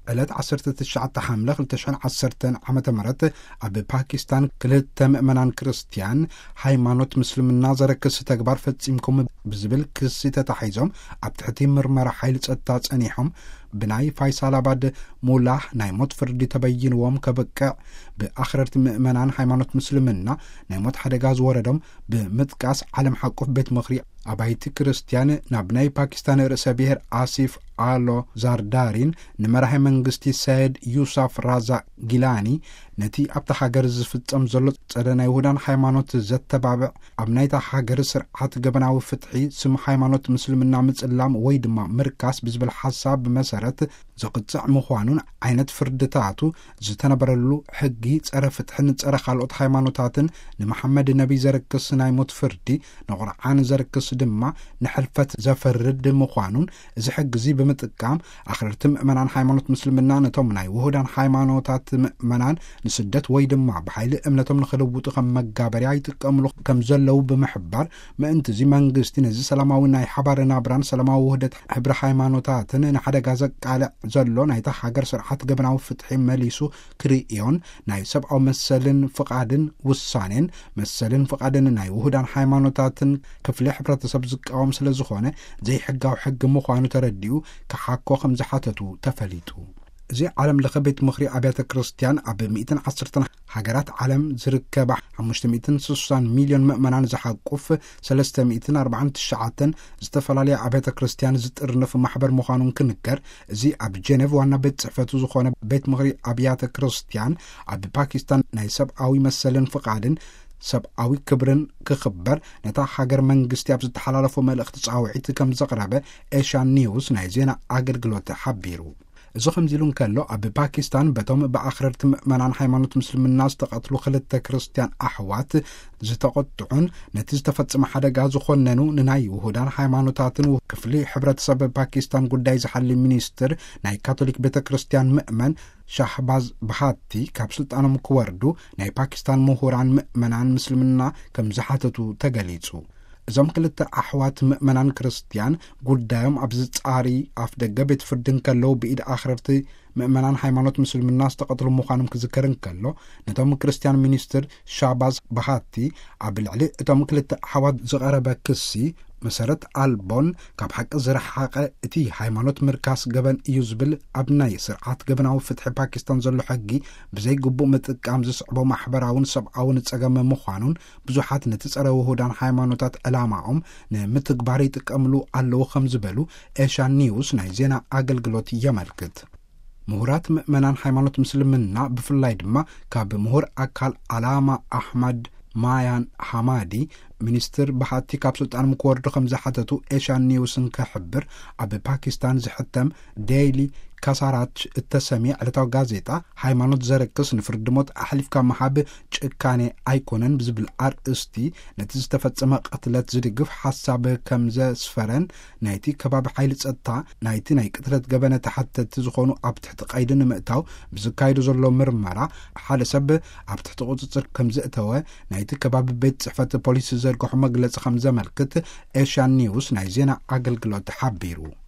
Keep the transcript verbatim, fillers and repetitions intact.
ዕለት ዓሰርተ ትሽዓተ ሓምለ ክልተ ሽሕን ዓሰርተን ዓመተ ምህረት ኣብ ፓኪስታን ክልተ ምእመናን ክርስቲያን ሃይማኖት ምስልምና ዘረክስ ተግባር ፈጺምኩም ብዝብል ክሲ ተታሒዞም ኣብ ትሕቲ ምርመራ ሓይሊ ጸጥታ ጸኒሖም ብናይ ፋይሳላባድ ሙላህ ናይ ሞት ፍርዲ ተበይንዎም ከበቅዕ ብኣኽረርቲ ምእመናን ሃይማኖት ምስልምና ናይ ሞት ሓደጋ ዝወረዶም ብምጥቃስ ዓለም ሓቁፍ ቤት ምኽሪ ኣባይቲ ክርስቲያን ናብ ናይ ፓኪስታን ርእሰ ብሔር ኣሲፍ ኣሎ ዛርዳሪን ንመራሒ መንግስቲ ሰይድ ዩሳፍ ራዛ ጊላኒ ነቲ ኣብታ ሃገር ዝፍጸም ዘሎ ጸረ ናይ ውህዳን ሃይማኖት ዘተባብዕ ኣብ ናይታ ሃገር ስርዓት ገበናዊ ፍትሒ ስም ሃይማኖት ምስልምና ምጽላም ወይ ድማ ምርካስ ብዝብል ሓሳብ ብመሰረት ዝቕጽዕ ምዃኑን ዓይነት ፍርድታቱ ዝተነበረሉ ሕጊ ጸረ ፍትሕን ጸረ ካልኦት ሃይማኖታትን ንመሐመድ ነቢ ዘረክስ ናይ ሞት ፍርዲ ንቁርዓን ዘረክስ ድማ ንሕልፈት ዘፈርድ ምዃኑን እዚ ሕጊ ብምጥቃም ኣኽረርቲ ምእመናን ሃይማኖት ምስልምና ነቶም ናይ ውህዳን ሃይማኖታት ምእመናን ንስደት ወይ ድማ ብሓይሊ እምነቶም ንኽልውጡ ከም መጋበርያ ይጥቀምሉ ከም ዘለው ብምሕባር ምእንቲ እዚ መንግስቲ ነዚ ሰላማዊ ናይ ሓባር ናብራን ሰላማዊ ውህደት ሕብሪ ሃይማኖታትን ንሓደጋ ዘቃልዕ ዘሎ ናይታ ሃገር ስርዓት ገበናዊ ፍትሒ መሊሱ ክርእዮን ናይ ሰብኣዊ መሰልን ፍቓድን ውሳኔን መሰልን ፍቓድን ናይ ውህዳን ሃይማኖታትን ክፍሊ ሕብረተሰብ ዝቃወም ስለ ዝኾነ ዘይሕጋዊ ሕጊ ምዃኑ ተረዲኡ ክሓኮ ከም ዝሓተቱ ተፈሊጡ እዚ ዓለም ለኸ ቤት ምኽሪ ኣብያተ ክርስቲያን ኣብ مئة وعشرة ሃገራት ዓለም ዝርከባ خمسمئة وستين ሚልዮን ምእመናን ዝሓቁፍ ثلاثمئة وأربعة وتسعين ዝተፈላለየ ኣብያተ ክርስቲያን ዝጥርነፍ ማሕበር ምዃኑን ክንገር እዚ ኣብ ጀኔቭ ዋና ቤት ጽሕፈቱ ዝኾነ ቤት ምኽሪ ኣብያተ ክርስቲያን ኣብ ፓኪስታን ናይ ሰብኣዊ መሰልን ፍቓድን ሰብኣዊ ክብርን ክኽበር ነታ ሃገር መንግስቲ ኣብ ዝተሓላለፎ መልእኽቲ ጻውዒት ከም ዘቕረበ ኤሽያን ኒውስ ናይ ዜና ኣገልግሎት ሓቢሩ እዚ ከምዚሉን ከሎ ኣብ ፓኪስታን በቶም ብኣኽረርቲ ምእመናን ሃይማኖት ምስልምና ዝተቐትሉ ክልተ ክርስቲያን ኣሕዋት ዝተቆጥዑን ነቲ ዝተፈጸመ ሓደጋ ዝኾነኑ ንናይ ውህዳን ሃይማኖታትን ክፍሊ ሕብረተሰብ ፓኪስታን ጉዳይ ዝሓሊ ሚኒስትር ናይ ካቶሊክ ቤተ ክርስቲያን ምእመን ሻህባዝ ባሃቲ ካብ ስልጣኖም ክወርዱ ናይ ፓኪስታን ምሁራን ምእመናን ምስልምና ከም ዝሓተቱ ተገሊጹ እዞም ክልተ ኣሕዋት ምእመናን ክርስቲያን ጉዳዮም ኣብዚ ጻሪ ኣፍ ደገ ቤት ፍርድን ከለው ብኢድ ኣኽረርቲ ምእመናን ሃይማኖት ምስልምና ዝተቐትሉ ምዃኖም ክዝከርን ከሎ ነቶም ክርስቲያን ሚኒስትር ሻህባዝ ባሃቲ ኣብ ልዕሊ እቶም ክልተ ኣሕዋት ዝቐረበ ክሲ መሰረት ኣልቦን ካብ ሓቂ ዝረሓቐ እቲ ሃይማኖት ምርካስ ገበን እዩ ዝብል ኣብ ናይ ስርዓት ገበናዊ ፍትሒ ፓኪስታን ዘሎ ሕጊ ብዘይ ግቡእ ምጥቃም ዝስዕቦ ማሕበራውን ሰብኣውን ጸገም ምዃኑን ብዙሓት ነቲ ጸረ ውህዳን ሃይማኖታት ዕላማኦም ንምትግባር ይጥቀምሉ ኣለዉ ከም ዝበሉ ኤሽያን ኒውስ ናይ ዜና ኣገልግሎት የመልክት ምሁራት ምእመናን ሃይማኖት ምስልምና ብፍላይ ድማ ካብ ምሁር ኣካል ዓላማ ኣሕመድ ማያን ሐማዲ ሚኒስትር ባሃቲ ካብ ስልጣን ምክወርዱ ከም ዝሓተቱ ኤሽያን ኒውስን ከሕብር ኣብ ፓኪስታን ዝሕተም ዴይሊ ካሳራች እተሰሚ ዕለታዊ ጋዜጣ ሃይማኖት ዘረክስ ንፍርድሞት ኣሕሊፍካ መሃብ ጭካኔ ኣይኮነን ብዝብል ኣርእስቲ ነቲ ዝተፈጸመ ቅትለት ዝድግፍ ሓሳብ ከም ዘስፈረን ናይቲ ከባቢ ሓይሊ ጸጥታ ናይቲ ናይ ቅትለት ገበነ ተሓተቲ ዝኾኑ ኣብ ትሕቲ ቀይዲ ንምእታው ብዝካየዱ ዘሎ ምርመራ ሓደ ሰብ ኣብ ትሕቲ ቁፅፅር ከም ዘእተወ ናይቲ ከባቢ ቤት ጽሕፈት ፖሊስ ዘርግሖ መግለጺ ከም ዘመልክት ኤሽያን ኒውስ ናይ ዜና ኣገልግሎት ሓቢሩ